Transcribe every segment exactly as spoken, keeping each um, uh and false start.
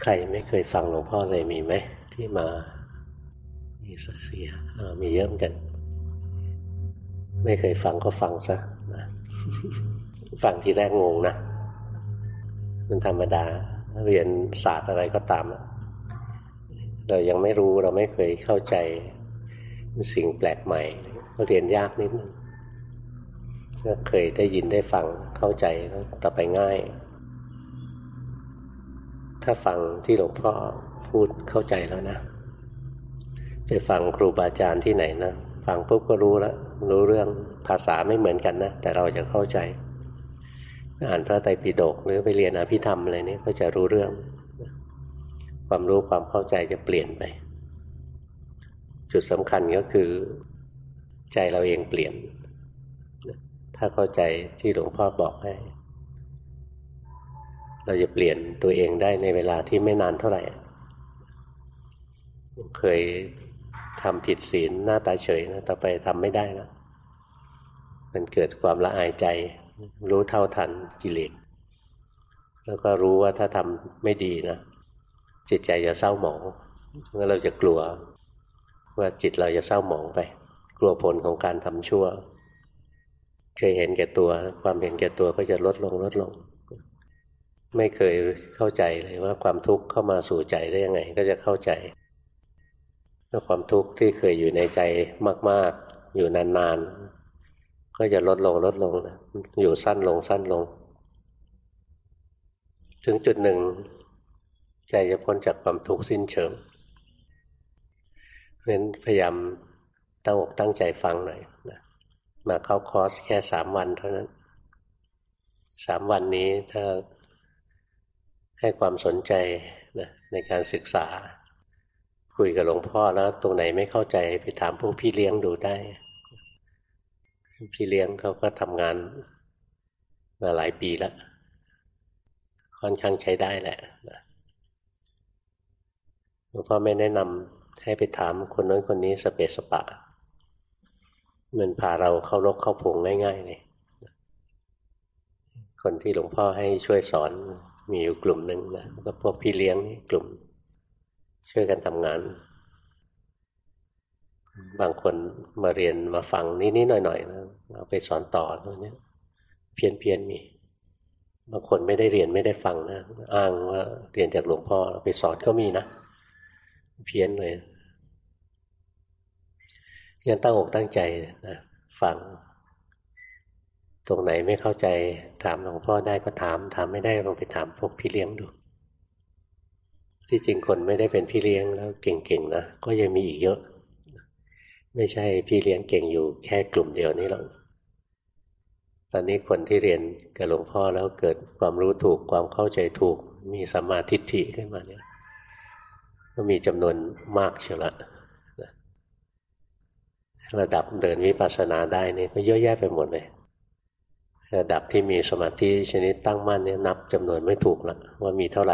ใครไม่เคยฟังหลวงพ่อเลยมีไหมที่มามีสักเสียมีเยอะเหมือนกันไม่เคยฟังก็ฟังซะนะฟังทีแรกงงนะมันธรรมดาเรียนศาสตร์อะไรก็ตามเรายังไม่รู้เราไม่เคยเข้าใจสิ่งแปลกใหม่ก็เรียนยากนิดนึงก็เคยได้ยินได้ฟังเข้าใจแล้วต่อไปง่ายถ้าฟังที่หลวงพ่อพูดเข้าใจแล้วนะไปฟังครูบาอาจารย์ที่ไหนนะฟังปุ๊บก็รู้แล้วรู้เรื่องภาษาไม่เหมือนกันนะแต่เราจะเข้าใจอ่านพระไตรปิฎกหรือไปเรียนอภิธรรมอะไรนี้ก็จะรู้เรื่องความรู้ความเข้าใจจะเปลี่ยนไปจุดสำคัญก็คือใจเราเองเปลี่ยนถ้าเข้าใจที่หลวงพ่อบอกให้เราจะเปลี่ยนตัวเองได้ในเวลาที่ไม่นานเท่าไหร่เคยทำผิดศีลหน้าตาเฉยนะต่อไปทำไม่ได้แล้วมันเกิดความละอายใจรู้เท่าทันกิเลสแล้วก็รู้ว่าถ้าทำไม่ดีนะจิตใจจะเศร้าหมองงั้นเราจะกลัวว่าจิตเราจะเศร้าหมองไปกลัวผลของการทำชั่วเคยเห็นแก่ตัวความเห็นแก่ตัวก็จะลดลงลดลงไม่เคยเข้าใจเลยว่าความทุกข์เข้ามาสู่ใจได้ยังไงก็จะเข้าใจแล้วความทุกข์ที่เคยอยู่ในใจมากๆอยู่นานๆก็จะลดลงลดลงอยู่สั้นลงสั้นลงถึงจุดหนึ่งใจจะพ้นจากความทุกข์สิ้นเชิงเพราะฉะนั้นพยายามตั้งอกตั้งใจฟังหน่อยนะมาเข้าคอร์สแค่สามวันเท่านั้นสามวันนี้ถ้าให้ความสนใจนะในการศึกษาคุยกับหลวงพ่อแล้วตรงไหนไม่เข้าใจไปถามพวกพี่เลี้ยงดูได้พี่เลี้ยงเขาก็ทำงานมาหลายปีแล้วค่อนข้างใช้ได้แหละหลวงพ่อไม่แนะนำให้ไปถามคนนั้นคนนี้สเปสปะมันพาเราเข้ารกเข้าผงง่ายๆเลยคนที่หลวงพ่อให้ช่วยสอนมีอยู่กลุ่มหนึ่งนะก็พวกพี่เลี้ยงนี่กลุ่มช่วยกันทำงานบางคนมาเรียนมาฟังนิดๆหน่อยๆนะเอาไปสอนต่อตรงนี้เพี้ยนๆมีบางคนไม่ได้เรียนไม่ได้ฟังนะอ้างว่าเรียนจากหลวงพ่อไปสอนก็มีนะเพี้ยนเลยงั้นตั้งอกตั้งใจนะฟังตรงไหนไม่เข้าใจถามหลวงพ่อได้ก็ถามถามไม่ได้ลองไปถามพวกพี่เลี้ยงดูที่จริงคนไม่ได้เป็นพี่เลี้ยงแล้วเก่งๆนะก็ยังมีอีกเยอะไม่ใช่พี่เลี้ยงเก่งอยู่แค่กลุ่มเดียวนี้หรอกตอนนี้คนที่เรียนกับหลวงพ่อแล้วเกิดความรู้ถูกความเข้าใจถูกมีสัมมาทิฏฐิขึ้นมาเนี่ยก็มีจำนวนมากเชียวละระดับเดินวิปัสสนาได้นี่ก็เยอะแยะไปหมดเลยระดับที่มีสมาธิชนิดตั้งมั่นเนี่ยนับจำนวนไม่ถูกละว่ามีเท่าไหร่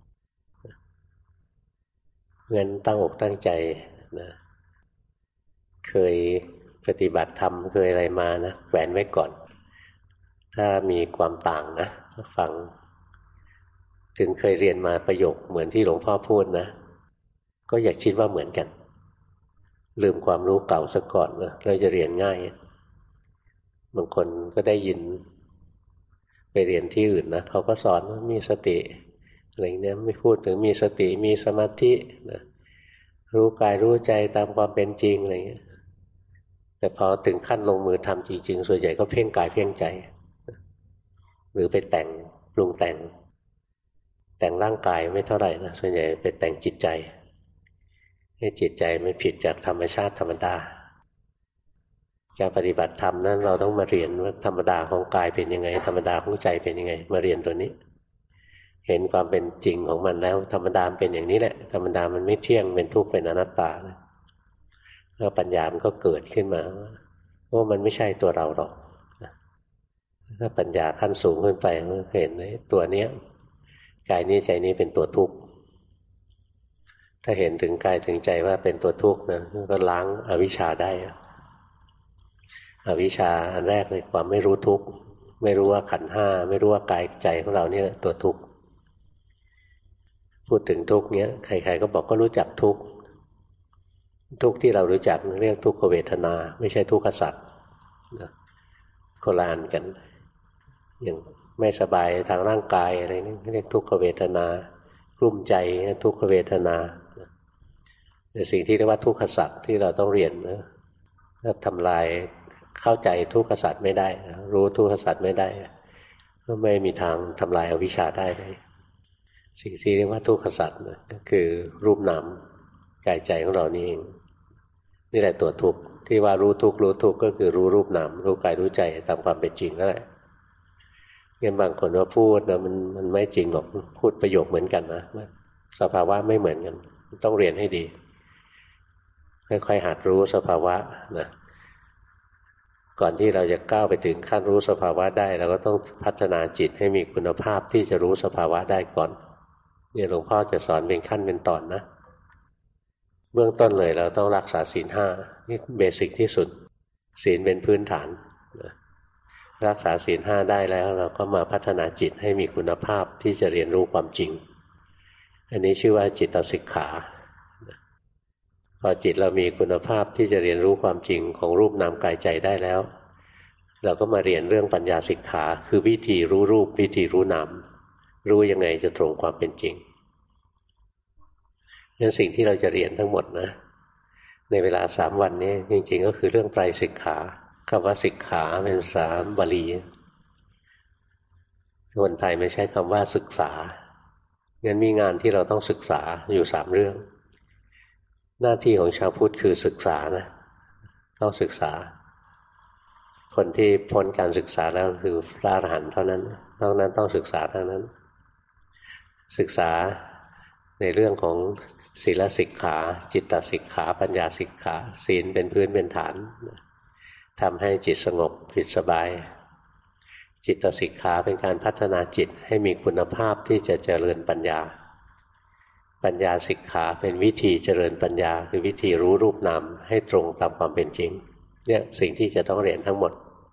งั้นตั้งอกตั้งใจนะเคยปฏิบัติธรรมเคยอะไรมานะแขวนไว้ก่อนถ้ามีความต่างนะฟังถึงเคยเรียนมาประโยคเหมือนที่หลวงพ่อพูดนะก็อย่าคิดว่าเหมือนกันลืมความรู้เก่าซะก่อนนะเราจะเรียนง่ายบางคนก็ได้ยินไปเรียนที่อื่นนะเขาก็สอนว่ามีสติอะไรเนี้ยไม่พูดถึงมีสติมีสมาธินะรู้กายรู้ใจตามความเป็นจริงอะไรเงี้ยแต่พอถึงขั้นลงมือทำจริงๆส่วนใหญ่ก็เพ่งกายเพ่งใจหรือไปแต่งปรุงแต่งแต่งร่างกายไม่เท่าไหร่นะส่วนใหญ่ไปแต่งจิตใจให้จิตใจไม่ผิดจากธรรมชาติธรรมดาการปฏิบัติธรรมนั้นเราต้องมาเรียนว่าธรรมดาของกายเป็นยังไงธรรมดาของใจเป็นยังไงมาเรียนตัวนี้เห็นความเป็นจริงของมันแล้วธรรมดาเป็นอย่างนี้แหละธรรมดามันไม่เที่ยงเป็นทุกข์เป็นอนัตตาแล้วปัญญามันก็เกิดขึ้นมาว่ามันไม่ใช่ตัวเราหรอกถ้าปัญญาขั้นสูงขึ้นไปมันเห็นเลยตัวเนี้ยกายนี้ใจนี้เป็นตัวทุกข์ถ้าเห็นถึงกายถึงใจว่าเป็นตัวทุกข์นะก็ล้างอวิชชาได้อวิชชาอันแรกเลยความไม่รู้ทุกข์ไม่รู้ว่าขันธ์ห้าไม่รู้ว่ากายใจของเราเนี่ยตัวทุกข์พูดถึงทุกข์เนี้ยใครๆก็บอกก็รู้จักทุกข์ทุกข์ที่เรารู้จักเรียกทุกขเวทนาไม่ใช่ทุกขสัตว์นะโคนละอันกันอย่างไม่สบายทางร่างกายอะไรนี่เรียกทุกขเวทนากลุ้มใจทุกขเวทนาแต่สิ่งที่เรียกว่าทุกขสัตว์ที่เราต้องเรียนนะถ้าทำลายเข้าใจทุกขสัตว์ไม่ได้รู้ทุกขสัตว์ไม่ได้ก็ไม่มีทางทำลายอวิชชาได้เลยสิ่งที่เรียกว่าทุกขสัตว์นะก็คือรูปนามกายใจของเรานี่เองนี่แหละตัวทุกข์ที่ว่ารู้ทุกข์รู้ทุกข์ก็คือรู้รูปนามรู้กายรู้ใจตามความเป็นจริงนั่นแหละงั้นบางคนว่าพูดนะมันมันไม่จริงหรอกพูดประโยคเหมือนกันนะสภาวะไม่เหมือนกันต้องเรียนให้ดีค่อยๆหัดรู้สภาวะนะก่อนที่เราจะก้าวไปถึงขั้นรู้สภาวะได้เราก็ต้องพัฒนาจิตให้มีคุณภาพที่จะรู้สภาวะได้ก่อนเนี่ยหลวงพ่อจะสอนเป็นขั้นเป็นตอนนะเบื้องต้นเลยเราต้องรักษาศีลห้านี่เบสิกที่สุดศีลเป็นพื้นฐานนะรักษาศีลห้าได้แล้วเราก็มาพัฒนาจิตให้มีคุณภาพที่จะเรียนรู้ความจริงอันนี้ชื่อว่าจิตสิกขาพอจิตเรามีคุณภาพที่จะเรียนรู้ความจริงของรูปนามกายใจได้แล้วเราก็มาเรียนเรื่องปัญญาสิกขาคือวิธีรู้รูปวิธีรู้นามรู้ยังไงจะตรงความเป็นจริงงั้นสิ่งที่เราจะเรียนทั้งหมดนะในเวลาสามวันนี้จริงๆก็คือเรื่องไตรสิกขาคำว่าสิกขาเป็นภาษาบาลีคนไทยไม่ใช้คำว่าศึกษางั้นมีงานที่เราต้องศึกษาอยู่สามเรื่องหน้าที่ของชาวพุทธคือศึกษานะต้องศึกษาคนที่พ้นการศึกษาแล้วคือพระอรหันต์เท่านั้นนอกนั้นต้องศึกษาเท่านั้นศึกษาในเรื่องของศีลสิกขาจิตตสิกขาปัญญาสิกขาศีลเป็นพื้นเป็นฐานทำให้จิตสงบจิตสบายจิตตสิกขาเป็นการพัฒนาจิตให้มีคุณภาพที่จะเจริญปัญญาปัญญาสิกขาเป็นวิธีเจริญปัญญาคือวิธีรู้รูปนามให้ตรงตามความเป็นจริงเนี่ยสิ่งที่จะต้องเรียนทั้งหมด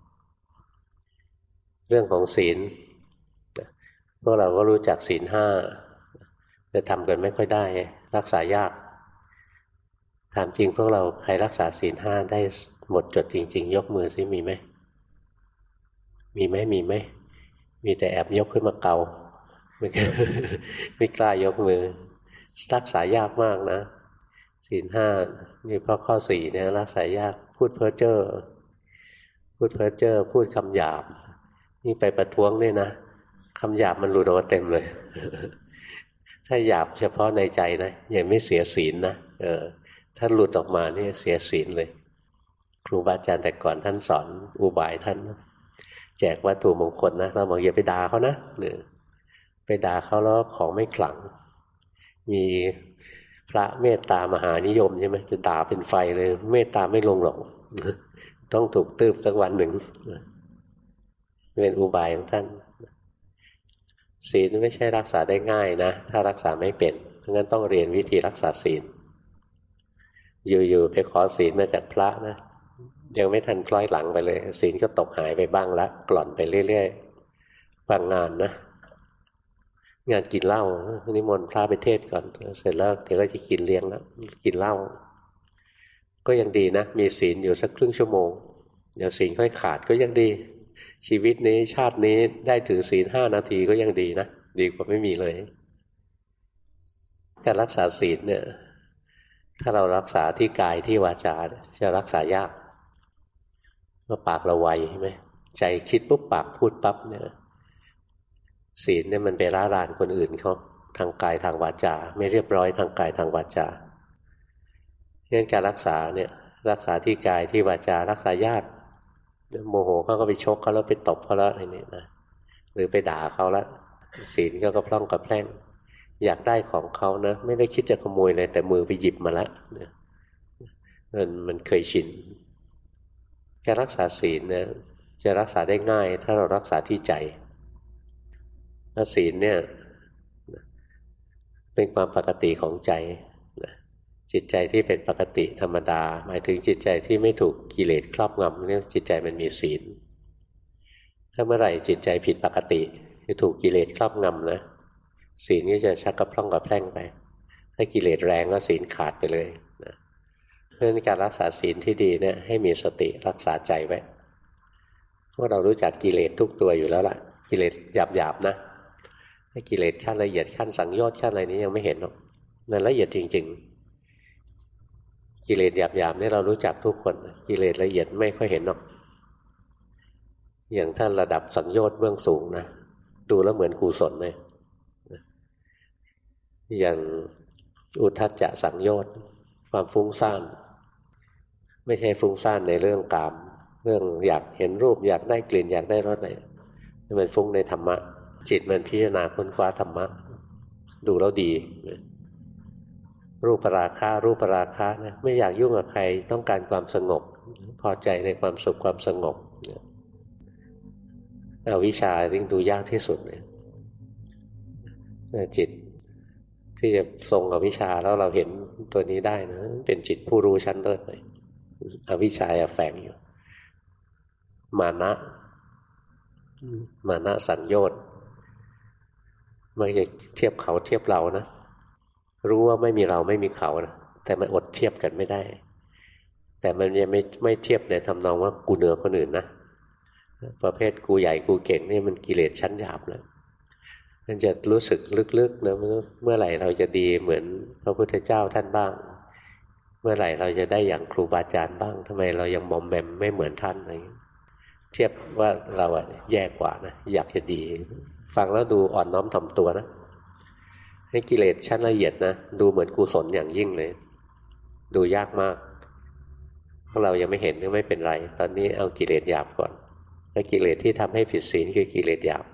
เรื่องของศีลพวกเราก็รู้จักศีลห้าแต่ทำกันไม่ค่อยได้รักษายากถามจริงพวกเราใครรักษาศีลห้าได้หมดจดจริงๆยกมือซิมีไหมมีไหมมีไหมมีแต่แอบยกขึ้นมาเกาไม่ไม่กล้ายกมือรักษายากมากนะศีลห้านี่เพราะข้อสี่เนี่ยรักษายากพูดเพ้อเจ้อพูดเพ้อเจ้อพูดคำหยาบนี่ไปประท้วงเนี่ยนะคำหยาบมันหลุดออกมาเต็มเลยถ้าหยาบเฉพาะในใจนะยังไม่เสียศีลนะเออถ้าหลุดออกมานี่เสียศีลเลยครูบาอาจารย์แต่ก่อนท่านสอนอุบายท่านแจกวัตถุมงคลนะเราบอกอย่าไปด่าเขานะหรือไปด่าเขาแล้วของไม่ขลังมีพระเมตตามหานิยมใช่ไหมจะด่าเป็นไฟเลยเมตตาไม่ลงหรอกต้องถูกตืบสักวันหนึ่งเป็นอุบายของท่านศีลไม่ใช่รักษาได้ง่ายนะถ้ารักษาไม่เป็นเพราะงั้นต้องเรียนวิธีรักษาศีลอยู่ๆไปขอศีลมาจากพระนะยังไม่ทันคล้อยหลังไปเลยศีลก็ตกหายไปบ้างละกล่อนไปเรื่อยๆบางงานนะงานกินเหล้านิมนต์พระไปเทศก่อนเสร็จแล้วเดี๋ยวก็จะกินเลี้ยงแล้วกินเหล้าก็ยังดีนะมีศีลอยู่สักครึ่งชั่วโมงเดี๋ยวศีลค่อยขาดก็ยังดีชีวิตนี้ชาตินี้ได้ถือศีลห้านาทีก็ยังดีนะดีกว่าไม่มีเลยการรักษาศีลเนี่ยถ้าเรารักษาที่กายที่วาจาจะรักษายากเพราะปากเราไวใช่ไหมใจคิดปุ๊บปากพูดปั๊บเนี่ยศีลเนี่ยมันไปล่ารานคนอื่นเขาทางกายทางวาจาไม่เรียบร้อยทางกายทางวาจาเพราะฉะนั้นการรักษาเนี่ยรักษาที่กายที่วาจารักษายากโมโหเขาก็ไปชกเขาแล้วไปตบเขาแล้วอะไรนี่นะหรือไปด่าเขาแล้วศีลก็กระพร่องกระแพร่งอยากได้ของเขานะไม่ได้คิดจะขโมยเลยแต่มือไปหยิบมาแล้วมันมันเคยชินการรักษาศีลเนี่ยจะรักษาได้ง่ายถ้าเรารักษาที่ใจศีลเนี่ยเป็นความปกติของใจจิตใจที่เป็นปกติธรรมดาหมายถึงจิตใจที่ไม่ถูกกิเลสครอบงำเนี่ยจิตใจมันมีศีลถ้าเมื่อไหร่จิตใจผิดปกติคือถูกกิเลสครอบงำนะศีลก็จะชักกระพร่องกระแพร่งไปถ้ากิเลสแรงก็ศีลขาดไปเลยนะเพราะฉะนั้นการรักษาศีลที่ดีเนี่ยให้มีสติรักษาใจไว้พวกเรารู้จักกิเลสทุกตัวอยู่แล้วล่ะกิเลสหยาบๆนะถ้ากิเลสขั้นละเอียดขั้นสังโยชน์ขั้นอะไรนี้ยังไม่เห็นหรอกมันละเอียดจริงๆกิเลสหยาบๆนี่เรารู้จักทุกคนกิเลสละเอียดไม่ค่อยเห็นหรอกอย่างท่านระดับสังโยชน์เบื้องสูงนะดูแล้วเหมือนกุศลเลยอย่างอุทธัจจะสังโยชน์ความฟุ้งซ่านไม่ใช่ฟุ้งซ่านในเรื่องกามเรื่องอยากเห็นรูปอยากได้กลิ่นอยากได้รสอะไรมันฟุ้งในธรรมะจิตมันพิจารณาค้นคว้าธรรมะดูแล้วดีรูปราคะรูปราคะนะไม่อยากยุ่งกับใครต้องการความสงบพอใจในความสุขความสงบอวิชชายิ่งดูยากที่สุดเลยจิตที่จะทรงอวิชชาแล้วเราเห็นตัวนี้ได้นะเป็นจิตผู้รู้ชั้นเลิศเลยอวิชชาแฝงอยู่มานะมานะสัญโยชน์ไม่ใช่เทียบเขาเทียบเรานะรู้ว่าไม่มีเราไม่มีเขานะแต่มันอดเทียบกันไม่ได้แต่มันยังไม่ไม่เทียบในทำนองว่ากูเหนือคนอื่นนะประเภทกูใหญ่กูเก่งนี่มันกิเลสชั้นหยาบแล้วมันจะรู้สึกลึกๆนะเมื่อไหร่เราจะดีเหมือนพระพุทธเจ้าท่านบ้างเมื่อไหร่เราจะได้อย่างครูบาอาจารย์บ้างทำไมเรายังมอมแมมไม่เหมือนท่านอะไรอย่างนี้เทียบว่าเราอะแย่กว่านะอยากจะดีฟังแล้วดูอ่อนน้อมถ่อมตัวนะให้กิเลสชั้นละเอียดนะดูเหมือนกุศลอย่างยิ่งเลยดูยากมากพวกเรายังไม่เห็นก็ไม่เป็นไรตอนนี้เอากิเลสหยาบก่อนแล้วกิเลสที่ทำให้ผิดศีลคือกิเลสหยาบ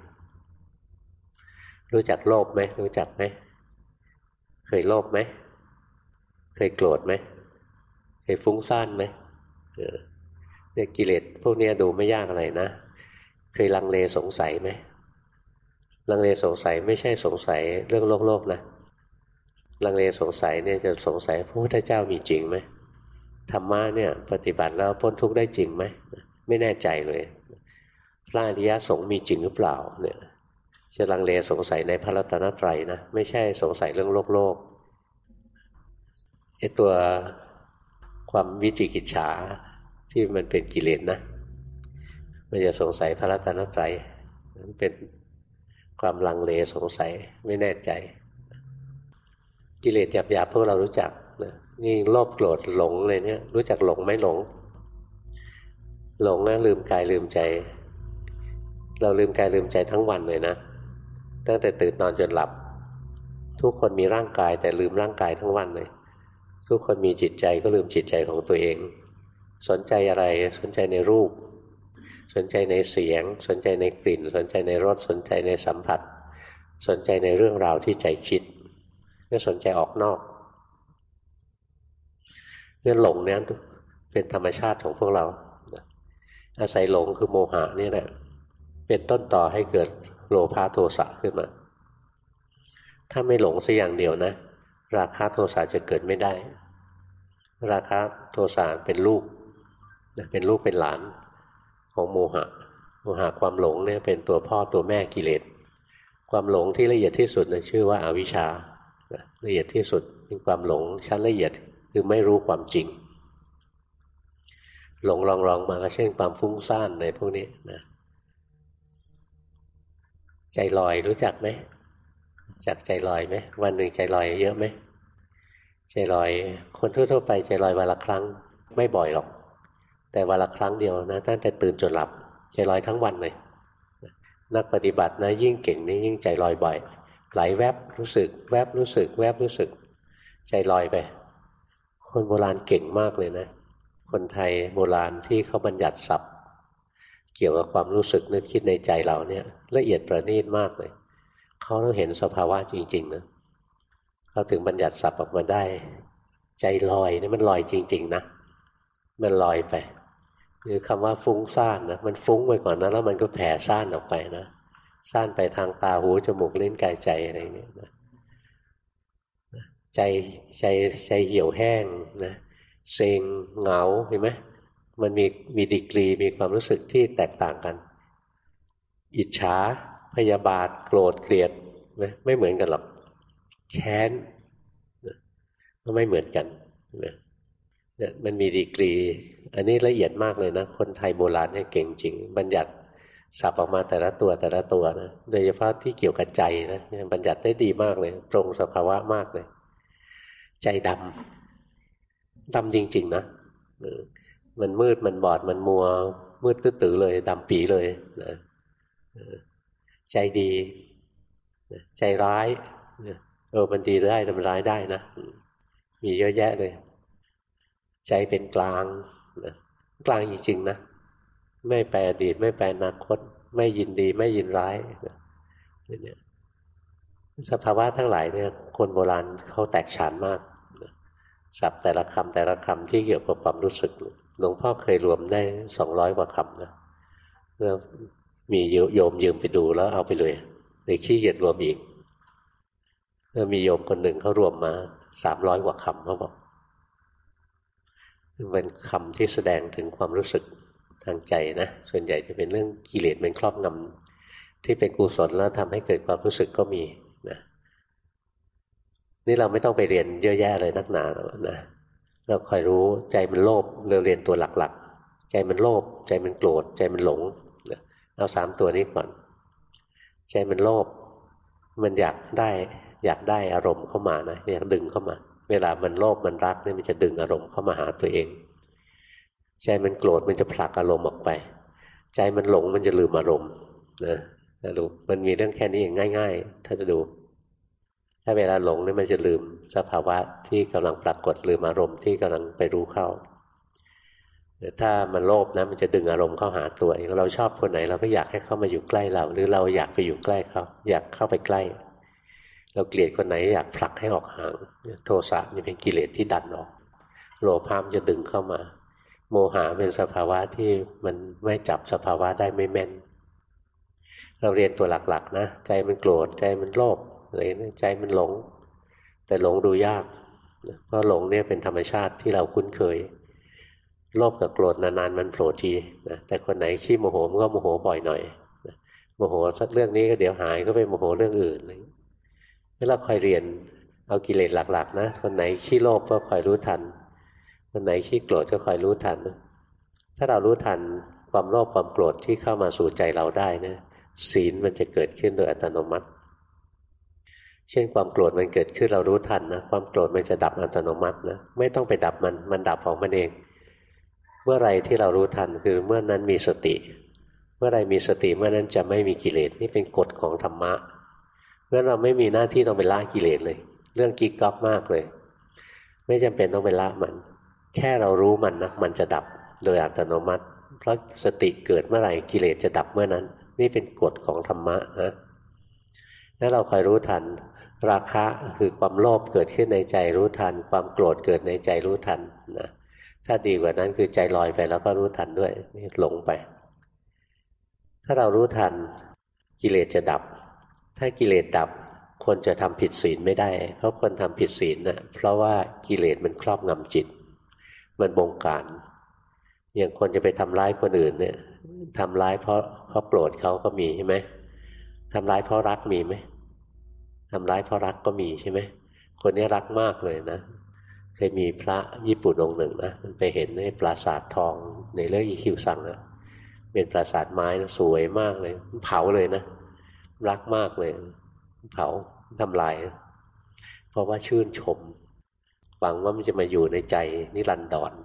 รู้จักโลภไหมรู้จักไหมเคยโลภไหมเคยโกรธไหมเคยฟุ้งซ่านไหมเนี่ยกิเลสพวกนี้ดูไม่ยากอะไรนะเคยลังเลสงสัยไหมลังเลสงสัยไม่ใช่สงสัยเรื่องโลกโลกนะลังเลสงสัยเนี่ยจะสงสัยพระพุทธเจ้ามีจริงไหมธรรมะเนี่ยปฏิบัติแล้วพ้นทุกข์ได้จริงไหมไม่แน่ใจเลยพระอริยสงฆ์มีจริงหรือเปล่าเนี่ยจะลังเลสงสัยในพระรัตนตรัยนะไม่ใช่สงสัยเรื่องโลกโลกไอ้ตัวความวิจิกิจฉาที่มันเป็นกิเลสนะมันจะสงสัยพระรัตนตรัยมันเป็นความลังเลสงสัยไม่แน่ใจกิเลสหยาบๆพวกเรารู้จักนะนี่โลภโกรธหลงเลยเนี่ยรู้จักหลงไหมหลงหลงนะลืมกายลืมใจเราลืมกายลืมใจทั้งวันเลยนะตั้งแต่ตื่นนอนจนหลับทุกคนมีร่างกายแต่ลืมร่างกายทั้งวันเลยทุกคนมีจิตใจก็ลืมจิตใจของตัวเองสนใจอะไรสนใจในรูปสนใจในเสียงสนใจในกลิ่นสนใจในรสสนใจในสัมผัสสนใจในเรื่องราวที่ใจคิดไม่สนใจออกนอกเรื่องหลงเนี่ยเป็นธรรมชาติของพวกเราอาศัยหลงคือโมหะนี่แหละเป็นต้นต่อให้เกิดโลภะโทสะขึ้นมาถ้าไม่หลงสักอย่างเดียวนะราคะโทสะจะเกิดไม่ได้ราคะโทสะเป็นลูกเป็นลูกเป็นหลานของโมหะโมหะความหลงเนี่ยเป็นตัวพ่อตัวแม่กิเลสความหลงที่ละเอียดที่สุดนะชื่อว่าอวิชชาละเอียดที่สุดเป็นความหลงชั้นละเอียดคือไม่รู้ความจริงหลงรองๆมาก็เช่นความฟุ้งซ่านในพวกนี้นะใจลอยรู้จักไหมจักใจลอยไหมวันหนึ่งใจลอยเยอะไหมใจลอยคนทั่วๆไปใจลอยวันละครั้งไม่บ่อยหรอกแต่วันละครั้งเดียวนะตั้งแต่ตื่นจนหลับใจลอยทั้งวันเลยนักปฏิบัตินะยิ่งเก่งนี่ยิ่งใจลอยบ่อยไหลแวบรู้สึกแวบรู้สึกแวบรู้สึกใจลอยไปคนโบราณเก่งมากเลยนะคนไทยโบราณที่เขาบัญญัติศัพท์เกี่ยวกับความรู้สึกนึกคิดในใจเราเนี่ยละเอียดประณีตมากเลยเขาต้องเห็นสภาวะจริงๆนะเขาถึงบัญญัติศัพท์ออกมาได้ใจลอยนี่มันลอยจริงๆนะมันลอยไปหรือคำว่าฟุ้งซ่านนะมันฟุ้งไปก่อนนะแล้วมันก็แผ่ซ่านออกไปนะซ่านไปทางตาหูจมูกลิ้นกายใจอะไรอย่างเงี้ยนะใจใจใจเหี่ยวแห้งนะเซ็งเหงาเห็นไหมมันมีมีดีกรีมีความรู้สึกที่แตกต่างกันอิจฉาพยาบาทโกรธเกลียดไหมไม่เหมือนกันหรอกแค้นก็ไม่เหมือนกันนะเนี่ยมันมีดีกรีอันนี้ละเอียดมากเลยนะคนไทยโบราณเนี่ยเก่งจริงบัญญัติศัพท์ออกมาแต่ละตัวแต่ละตัวนะโดยเฉพาะที่เกี่ยวกับใจนะบัญญัติได้ดีมากเลยตรงสภาวะมากเลยใจดำดำจริงๆนะมันมืดมันบอดมันมัวมืดตื้อๆเลยดำปีเลยนะใจดีใจร้ายเออมันดีได้แต่มันร้ายได้นะมีเยอะแยะเลยใจเป็นกลางนะกลางจริงๆนะไม่ไปอดีตไม่ไปอนาคตไม่ยินดีไม่ยินร้ายนะเนี่ยสภาวะทั้งหลายเนี่ยคนโบราณเขาแตกฉานมากนะศัพท์แต่ละคำแต่ละคำที่เกี่ยวกับความรู้สึกหลวงพ่อเคยรวมได้สองร้อยกว่าคำนะแล้วมีโยมยืมไปดูแล้วเอาไปเลยเลยขี้เกียจรวมอีกแล้วมีโยมคนหนึ่งเขารวมมาสามร้อยกว่าคำเขาบอกเป็นคำที่แสดงถึงความรู้สึกทางใจนะส่วนใหญ่จะเป็นเรื่องกิเลสเป็นครอบงำที่เป็นกุศลแล้วทำให้เกิดความรู้สึกก็มีนะนี่เราไม่ต้องไปเรียนเยอะแยะเลยนักหนาแล้วนะเราคอยรู้ใจมันโลภเราเรียนตัวหลักๆใจมันโลภใจมันโกรธใจมันหลงนะเอาสามตัวนี้ก่อนใจมันโลภมันอยากได้อยากได้อารมณ์เข้ามานะอยากดึงเข้ามาเวลามันโลภมันรักเนี่ยมันจะดึงอารมณ์เข้ามาหาตัวเองใจมันโกรธมันจะผลักอารมณ์ออกไปใจมันหลงมันจะลืมอารมณ์นะดูมันมีเรื่องแค่นี้เองง่ายๆถ้าจะดูถ้าเวลาหลงเนี่ยมันจะลืมสภาวะที่กำลังปรากฏลืมอารมณ์ที่กำลังไปรู้เข้าแต่ถ้ามันโลภนะมันจะดึงอารมณ์เข้าหาตัวเองเราชอบคนไหนเราก็อยากให้เข้ามาอยู่ใกล้เราหรือเราอยากไปอยู่ใกล้เขาอยากเข้าไปใกล้เราเกลียดคนไหนอยากผลักให้ออกห่างโทสะนี่เป็นกิเลสที่ดันออกโลภะมันจะดึงเข้ามาโมหะเป็นสภาวะที่มันไม่จับสภาวะได้ไม่แม่นเราเรียนตัวหลักๆนะใจมันโกรธใจมันโลภอะไรนะใจมันหลงแต่หลงดูยากเพราะหลงเนี่ยเป็นธรรมชาติที่เราคุ้นเคยโลภกับโกรธนานๆมันโผล่ทีนะแต่คนไหนขี้โมโหมันก็โมโหบ่อยหน่อยนะโมโหสักเรื่องนี้ก็เดี๋ยวหายก็ไปโมโหเรื่องอื่นอะไรนี่เราคอยเรียนเอากิเลสหลักๆนะคนไหนขี้โลภก็คอยรู้ทันคนไหนขี้โกรธก็คอยรู้ทันถ้าเรารู้ทันความโลภความโกรธที่เข้ามาสู่ใจเราได้นะศีลมันจะเกิดขึ้นโดยอัตโนมัติเช่นความโกรธมันเกิดขึ้นเรารู้ทันนะความโกรธมันจะดับอัตโนมัตินะไม่ต้องไปดับมันมันดับของมันเองเมื่อไรที่เรารู้ทันคือเมื่อนั้นมีสติเมื่อไรมีสติเมื่อนั้นจะไม่มีกิเลสนี่เป็นกฎของธรรมะเพราะเราไม่มีหน้าที่ต้องไปละกิเลสเลยเรื่องกิ๊กก๊อกมากเลยไม่จำเป็นต้องไปละมันแค่เรารู้มันนะมันจะดับโดยอัตโนมัติเพราะสติเกิดเมื่อไหร่กิเลสจะดับเมื่อนั้นนี่เป็นกฎของธรรมะนะแล้วเราคอยรู้ทันราคะคือความโลภเกิดขึ้นในใจรู้ทันความโกรธเกิดในใจรู้ทันนะถ้าดีกว่านั้นคือใจลอยไปแล้วก็รู้ทันด้วยนี่หลงไปถ้าเรารู้ทันกิเลสจะดับถ้ากิเลสดับคนจะทำผิดศีลไม่ได้เพราะคนทำผิดศีลนะเพราะว่ากิเลสมันครอบงำจิตมันบงการอย่างคนจะไปทำร้ายคนอื่นเนี่ยทำร้ายเพราะเพราะโกรธเขาก็มีใช่ไหมทำร้ายเพราะรักมีไหมทำร้ายเพราะรักก็มีใช่ไหมคนนี้รักมากเลยนะเคยมีพระญี่ปุ่นองค์หนึ่งนะมันไปเห็นในปราสาททองในเรื่องอีคิวซังนะเป็นปราสาทไม้นะสวยมากเลยเผาเลยนะรักมากเลยเผาทำลายเพราะว่าชื่นชมหวังว่ามันจะมาอยู่ในใจนิรันดร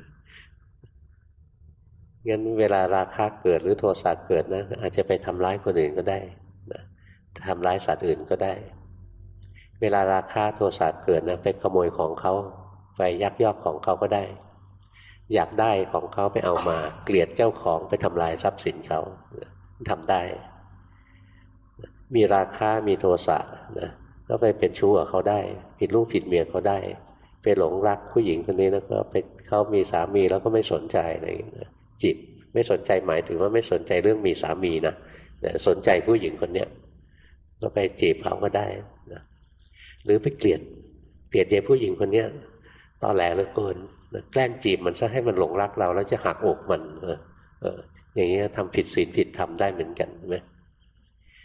งั้นเวลาราคะเกิดหรือโทสะเกิดนะอาจจะไปทำร้ายคนอื่นก็ได้นะทำร้ายสัตว์อื่นก็ได้เวลาราคะโทสะเกิดนะไปขโมยของเขาไปยักยอกของเขาก็ได้อยากได้ของเขาไปเอามาเกลียดเจ้าของไปทำลายทรัพย์สินเขาทำได้มีราคะมีโทสะนะก็ไปเป็นชู้กับเขาได้ผิดลูกผิดเมียเขาได้ไปหลงรักผู้หญิงคนนี้แล้วก็ไปเขามีสามีแล้วก็ไม่สนใจอะไรอย่างเงี้ยจิตไม่สนใจหมายถึงว่าไม่สนใจเรื่องมีสามีนะแต่สนใจผู้หญิงคนเนี้ยก็ไปจีบเขาก็ได้นะหรือไปเกลียดเกลียดยายผู้หญิงคนเนี้ยตอแหลเหลือเกินแกล้งจีบมันซะให้มันหลงรักเราแล้วจะหักอกมันเออเอออย่างนี้ทำผิดศีลผิดธรรมได้เหมือนกันไหม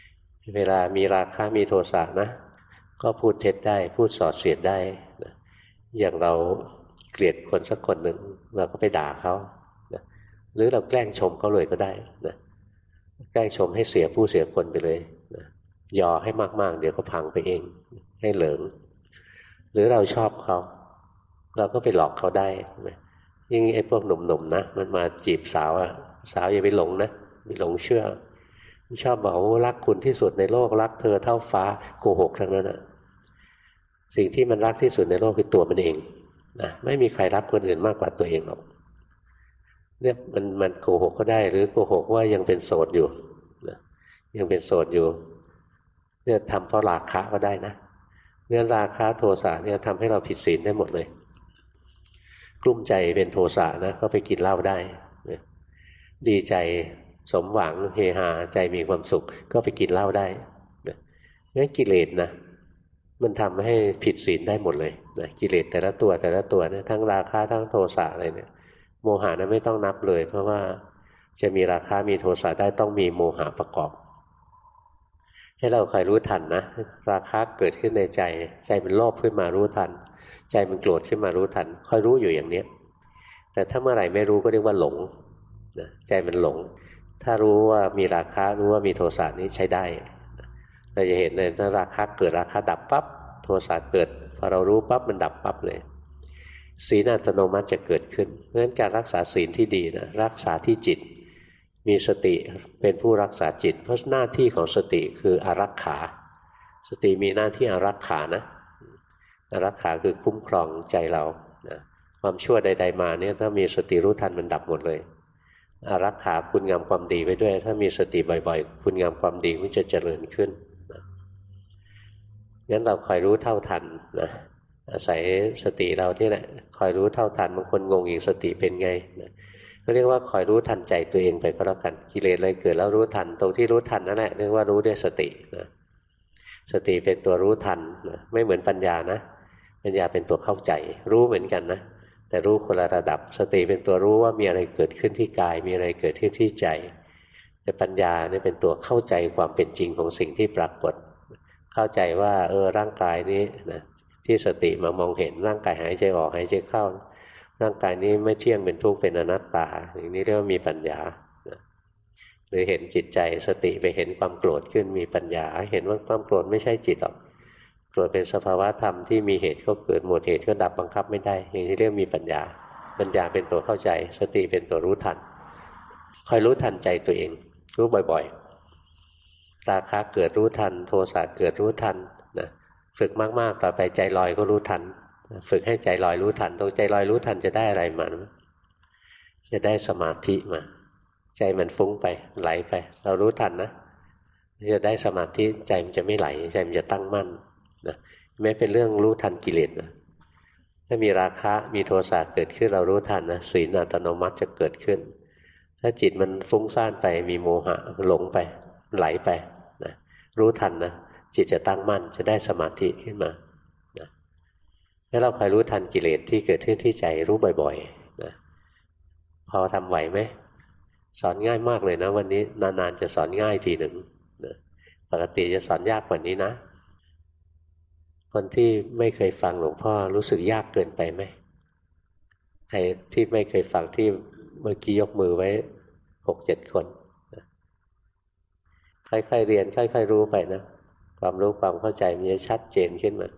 เวลามีราคะมีโทสะนะก็พูดเท็จได้พูดส่อเสียดได้นะอย่างเราเกลียดคนสักคนหนึ่งเราก็ไปด่าเขานะหรือเราแกล้งชมเขาเลยก็ได้นะแกล้งชมให้เสียผู้เสียคนไปเลยนะยอให้มากๆเดี๋ยวก็พังไปเองให้เหลิงหรือเราชอบเขาเราก็ไปหลอกเขาได้นะยิ่งไอ้พวกหนุ่มๆนะมันมาจีบสาวอะสาวอย่าไปหลงนะไม่หลงเชื่อชอบบอกว่ารักคุณที่สุดในโลกรักเธอเท่าฟ้าโกหกทั้งนั้นนะสิ่งที่มันรักที่สุดในโลกคือตัวมันเองนะไม่มีใครรักคนอื่นมากกว่าตัวเองหรอกเนี่ยมันมันโกหกก็ได้หรือโกหกว่ายังเป็นโสดอยู่นะยังเป็นโสดอยู่เนี่ยทำเพราะราคะก็ได้นะเนี่ยราคะโทสะเนี่ยทำให้เราผิดศีลได้หมดเลยกลุ้มใจเป็นโทสะนะก็ไปกินเหล้าได้ดีใจสมหวังเฮฮาใจมีความสุขก็ไปกินเหล้าได้งั้นกิเลสนะมันทำให้ผิดศีลได้หมดเลยนะกิเลสแต่ละตัวแต่ละตัวเนี่ยทั้งราคะทั้งโทสะอะไรเนี่ยโมหะนั้นไม่ต้องนับเลยเพราะว่าจะมีราคะมีโทสะได้ต้องมีโมหะประกอบให้เราคอยรู้ทันนะราคะเกิดขึ้นในใจใจมันโลภขึ้นมารู้ทันใจมันโกรธขึ้นมารู้ทันคอยรู้อยู่อย่างเนี้ยแต่ถ้าเมื่อไหร่ไม่รู้ก็เรียกว่าหลงนะใจมันหลงถ้ารู้ว่ามีราคะรู้ว่ามีโทสะนี้ใช้ได้เราจะเห็นเลยถ้าราคะเกิดราคะดับปั๊บโทสะเกิดพอเรารู้ปั๊บมันดับปั๊บเลยศีลอัตโนมัติจะเกิดขึ้นเพราะฉะนั้นการรักษาศีลที่ดีนะรักษาที่จิตมีสติเป็นผู้รักษาจิตเพราะหน้าที่ของสติคืออารักขาสติมีหน้าที่อารักขานะอารักขาคือคุ้มครองใจเรานะความชั่วใดๆมาเนี่ยถ้ามีสติรู้ทันมันดับหมดเลยอารักขาคุณงามความดีไว้ด้วยถ้ามีสติบ่อยๆคุณงามความดีมันจะเจริญขึ้นนะงั้นเราคอยรู้เท่าทันนะอาศัยสติเราที่แหละคอยรู้เท่าทันบางคนงงอีกสติเป็นไงนะก็เรียกว่าคอยรู้ทันใจตัวเองไปก็แล้วกันกิเลสอะไรเกิดแล้วรู้ทันตรงที่รู้ทันนั่นแหละเรียกว่ารู้ด้วยสตินะสติเป็นตัวรู้ทันนะไม่เหมือนปัญญานะปัญญาเป็นตัวเข้าใจรู้เหมือนกันนะแต่รู้คนละระดับสติเป็นตัวรู้ว่ามีอะไรเกิดขึ้นที่กายมีอะไรเกิดขึ้นที่ใจแต่ปัญญาเนี่ยเป็นตัวเข้าใจความเป็นจริงของสิ่งที่ปรากฏเข้าใจว่าเออร่างกายนี้นะที่สติมามองเห็นร่างกายหายใจออกหายใจเข้าร่างกายนี้ไม่เที่ยงเป็นทุกข์เป็นอนัตตาอย่างนี้เรียกว่ามีปัญญาหรือเห็นจิตใจสติไปเห็นความโกรธขึ้นมีปัญญาเห็นว่าความโกรธไม่ใช่จิตหรอกโกรธเป็นสภาวะธรรมที่มีเหตุก็เกิดหมดเหตุก็ดับบังคับไม่ได้อย่างนี้เรียกมีปัญญาปัญญาเป็นตัวเข้าใจสติเป็นตัวรู้ทันคอยรู้ทันใจตัวเองรู้บ่อยๆราคะเกิดรู้ทันโทสะเกิดรู้ทันนะฝึกมากๆต่อไปใจลอยก็รู้ทันฝึกให้ใจลอยรู้ทันตรงใจลอยรู้ทันจะได้อะไรมาจะได้สมาธิมาใจมันฟุ้งไปไหลไปเรารู้ทันนะจะได้สมาธิใจมันจะไม่ไหลใจมันจะตั้งมั่นนะไม่เป็นเรื่องรู้ทันกิเลสนะถ้ามีราคะมีโทสะเกิดขึ้นเรารู้ทันนะศีลอัตโนมัติจะเกิดขึ้นถ้าจิตมันฟุ้งซ่านไปมีโมหะหลงไปไหลไปนะรู้ทันนะจิตจะตั้งมั่นจะได้สมาธิขึ้นมานะแล้วเราคอยรู้ทันกิเลสที่เกิดขึ้นที่ใจรู้บ่อยๆนะพอทำไหวไหมสอนง่ายมากเลยนะวันนี้นานๆจะสอนง่ายทีหนึ่งนะปกติจะสอนยากกว่านี้นะคนที่ไม่เคยฟังหลวงพ่อรู้สึกยากเกินไปไหมใครที่ไม่เคยฟังที่เมื่อกี้ยกมือไว้หกเจ็ดคนนะค่อยๆเรียนค่อยๆรู้ไปนะความรู้ความเข้าใจมันจะชัดเจนขึ้นมา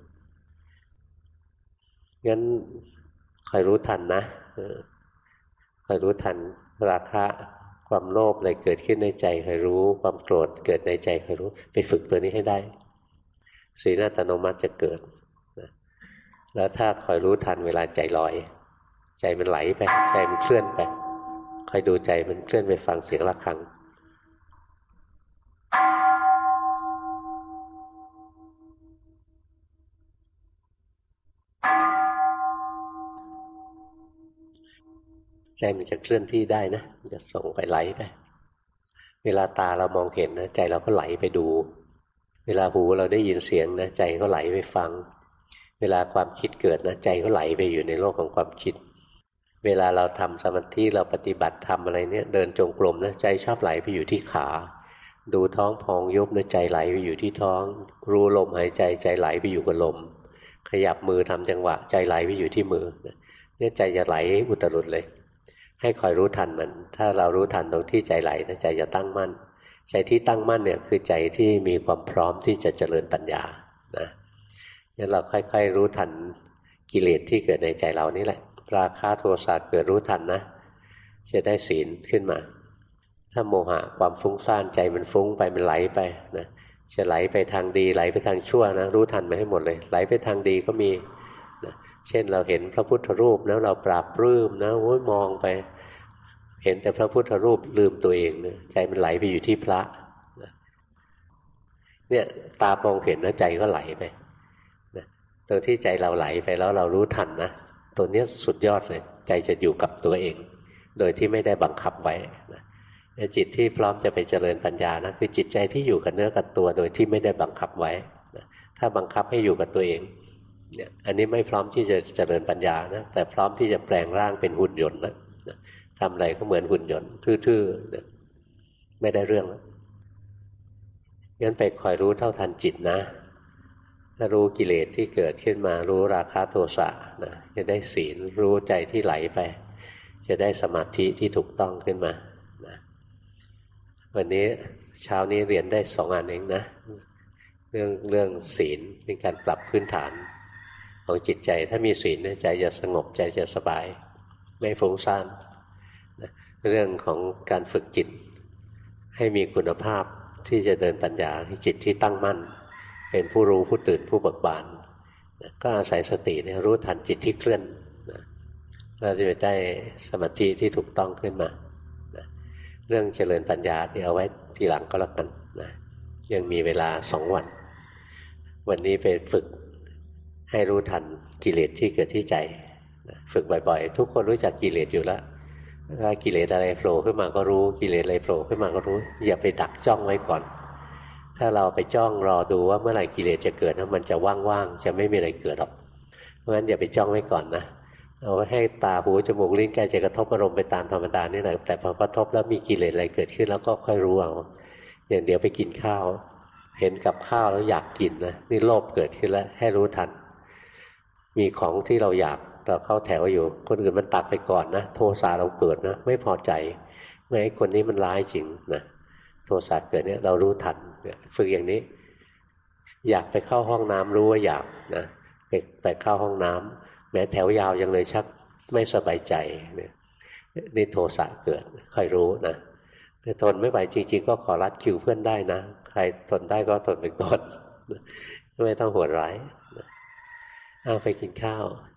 งั้นคอยรู้ทันนะคอยรู้ทันราคะความโลภอะไรเกิดขึ้นในใจคอยรู้ความโกรธเกิดในใจคอยรู้ไปฝึกตัวนี้ให้ได้ศีลอัตโนมัติจะเกิดนะแล้วถ้าคอยรู้ทันเวลาใจลอยใจมันไหลไปใจมันเคลื่อนไปคอยดูใจมันเคลื่อนไปฟังเสียงะระฆังใจมันจะเคลื่อนที่ได้นะมันจะส่งไปไหลไปเวลาตาเรามองเห็นนะใจเราก็ไหลไปดูเวลาหูเราได้ยินเสียงนะใจก็ไหลไปฟังเวลาความคิดเกิดนะใจก็ไหลไปอยู่ในโลกของความคิดเวลาเราทำสมาธิเราปฏิบัติทำอะไรเนี่ยเดินจงกรมนะใจชอบไหลไปอยู่ที่ขาดูท้องพองยุบนะใจไหลไปอยู่ที่ท้องรู้ลมหายใจใจไหลไปอยู่กับลมขยับมือทำจังหวะใจไหลไปอยู่ที่มือเนี่ยใจจะไหลอุตรุดเลยให้คอยรู้ทันมันถ้าเรารู้ทันตรงที่ใจไหลนะใจจะตั้งมั่นใจที่ตั้งมั่นเนี่ยคือใจที่มีความพร้อมที่จะเจริญปัญญานะงั้นเราค่อยๆรู้ทันกิเลสที่เกิดในใจเรานี่แหละราคะโทสะเกิดรู้ทันนะจะได้ศีลขึ้นมาถ้าโมหะความฟุ้งซ่านใจมันฟุ้งไปมันไหลไปนะจะไหลไปทางดีไหลไปทางชั่วนะรู้ทันมันให้หมดเลยไหลไปทางดีก็มีนะเช่นเราเห็นพระพุทธรูปแล้วเราปราบปลื้มนะโอ้ยมองไปเห็นแต่พระพุทธรูปลืมตัวเองนะใจมันไหลไปอยู่ที่พระนะเนี่ยตามองเห็นนะใจก็ไหลไปนะตัวที่ใจเราไหลไปแล้วเรารู้ทันนะตัวนี้สุดยอดเลยใจจะอยู่กับตัวเองโดยที่ไม่ได้บังคับไว้นะจิตที่พร้อมจะไปเจริญปัญญานะคือจิตใจที่อยู่กับเนื้อกับตัวโดยที่ไม่ได้บังคับไว้นะถ้าบังคับให้อยู่กับตัวเองเนี่ยอันนี้ไม่พร้อมที่จะเจริญปัญญานะแต่พร้อมที่จะแปลงร่างเป็นหุ่นยนต์นะนะทำอะไรก็เหมือนหุ่นยนต์ทื่อๆนะไม่ได้เรื่องแล้วงั้นไปคอยรู้เท่าทันจิตนะถ้ารู้กิเลสที่เกิดขึ้นมารู้ราคะโทสะนะจะได้ศีลรู้ใจที่ไหลไปจะได้สมาธิที่ถูกต้องขึ้นมานะวันนี้เช้านี้เรียนได้สองอันเองนะเรื่องเรื่องศีลเป็นการปรับพื้นฐานของจิตใจถ้ามีศีลใจจะสงบใจจะสบายไม่ฟุ้งซ่านนะเรื่องของการฝึกจิตให้มีคุณภาพที่จะเดินปัญญาที่จิตที่ตั้งมั่นเป็นผู้รู้ผู้ตื่นผู้เบิกบานนะก็อาศัยสติเนี่ยรู้ทันจิตที่เคลื่อนนะเราจะได้สมาธิที่ถูกต้องขึ้นมานะเรื่องเจริญปัญญาที่เอาไว้ทีหลังก็แล้วกันนะยังมีเวลาสองวันวันนี้ไปฝึกให้รู้ทันกิเลสที่เกิดที่ใจนะฝึกบ่อยๆทุกคนรู้จักกิเลสอยู่แล้วถ้ากิเลสอะไรโผล่ขึ้นมาก็รู้กิเลสอะไรโผล่ขึ้นมาก็รู้อย่าไปดักจ้องไว้ก่อนถ้าเราไปจ้องรอดูว่าเมื่อไหร่กิเลสจะเกิดนะมันจะว่างๆจะไม่มีอะไรเกิดหรอกเพราะฉะนั้นอย่าไปจ้องไว้ก่อนนะเอาไว้ให้ตาหูจมูกลิ้นกายใจกระทบอารมณ์ไปตามธรรมดานี่แหละแต่พอกระทบแล้วมีกิเลสอะไรเกิดขึ้นแล้วก็ค่อยรู้เอาอย่างเดี๋ยวไปกินข้าวเห็นกับข้าวแล้วอยากกินนะนี่โลภเกิดขึ้นแล้วให้รู้ทันมีของที่เราอยากเราเข้าแถวอยู่คนอื่นมันตักไปก่อนนะโทสะเราเกิดนะไม่พอใจไม่ให้คนนี้มันร้ายจริงนะโทสะเกิดเนี่ยเรารู้ทันฝึกอย่างนี้อยากไปเข้าห้องน้ำรู้ว่าอยากนะไปไปเข้าห้องน้ำแม้แถวยาวยังเลยชักไม่สบายใจเนี่ยนี่โทสะเกิดค่อยรู้นะถ้าทนไม่ไหวจริงๆก็ขอรัดคิวเพื่อนได้นะใครทนได้ก็ทนไปก่อนไม่ต้องโหดร้ายเอาไปกินข้าว